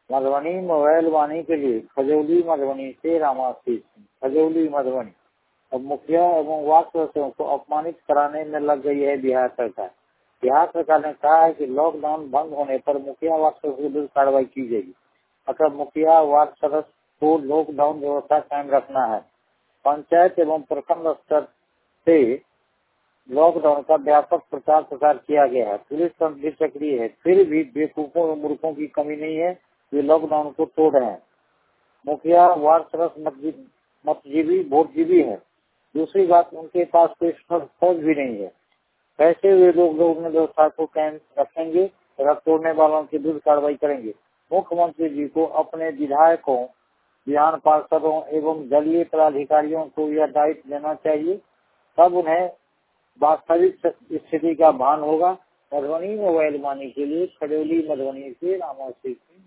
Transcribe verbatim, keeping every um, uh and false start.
Madhubani mobile वाणी के लिए खजौली मधुबनी से रामाशीष सिंह, खजौली मधुबनी। अब मुखिया एवं वार्ड सदस्यों को अपमानित कराने में लग गई है बिहार सरकार। बिहार सरकार ने कहा है कि लॉकडाउन बंद होने पर मुखिया वार्ड सदस्य के विरुद्ध कार्रवाई की जाएगी। अतः मुखिया वार्ड सदस्य को लॉकडाउन व्यवस्था कायम रखना है। पंचायत एवं प्रखंड स्तर से लॉकडाउन का व्यापक प्रचार प्रसार किया गया है। पुलिस तंत्र भी सक्रिय है, फिर भी बेवकूफों और मूर्खों की कमी नहीं है, वे लॉकडाउन को तोड़ रहे हैं। मुखिया वार्ड सदस्य मतजीवी वोटजीवी है। दूसरी बात, उनके पास कोई फौज भी नहीं है। कैसे वे लोग लोग व्यवस्था को कायम रखेंगे तथा तोड़ने वालों के विरुद्ध कार्रवाई करेंगे। मुख्यमंत्री जी को अपने विधायकों, विधान पार्षदों एवं दलीय पदाधिकारियों को यह दायित्व देना चाहिए, तब उन्हें वास्तविक स्थिति का भान होगा। मधुबनी मोबाइल वाणी के लिए खजौली मधुबनी से रामाशीष सिंह।